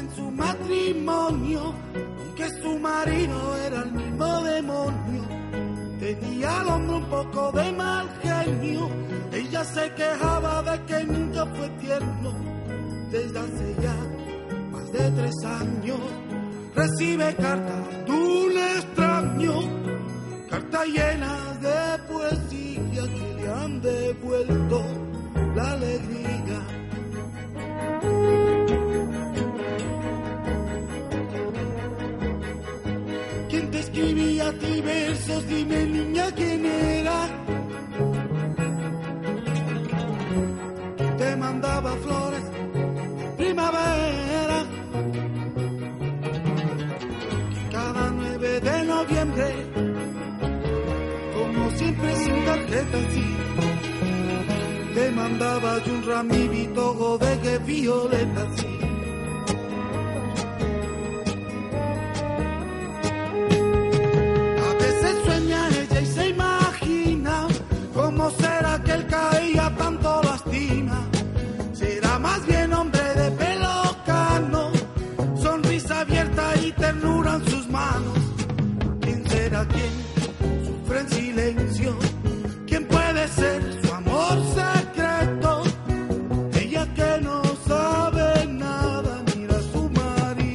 en su matrimonio, aunque su marido era el mismo demonio. Tenía al hombre un poco de mal genio, ella se quejaba de que nunca fue tierno. Desde hace ya más de 3 años recibe cartas de un extraño, cartas llenas de poesía que le han devuelto la alegría. ¿Quién te escribía a ti versos? Dime, niña, ¿quién era? ¿Quién te mandaba flores en primavera? Cada 9 de noviembre, como siempre sin tarjeta, sí, te mandaba yo un ramito de violeta, sí. A veces sueña ella y se imagina cómo será que él caía tanto lastima. Será más bien hombre de pelo cano, sonrisa abierta y ternura en sus manos. ¿Quién será quién?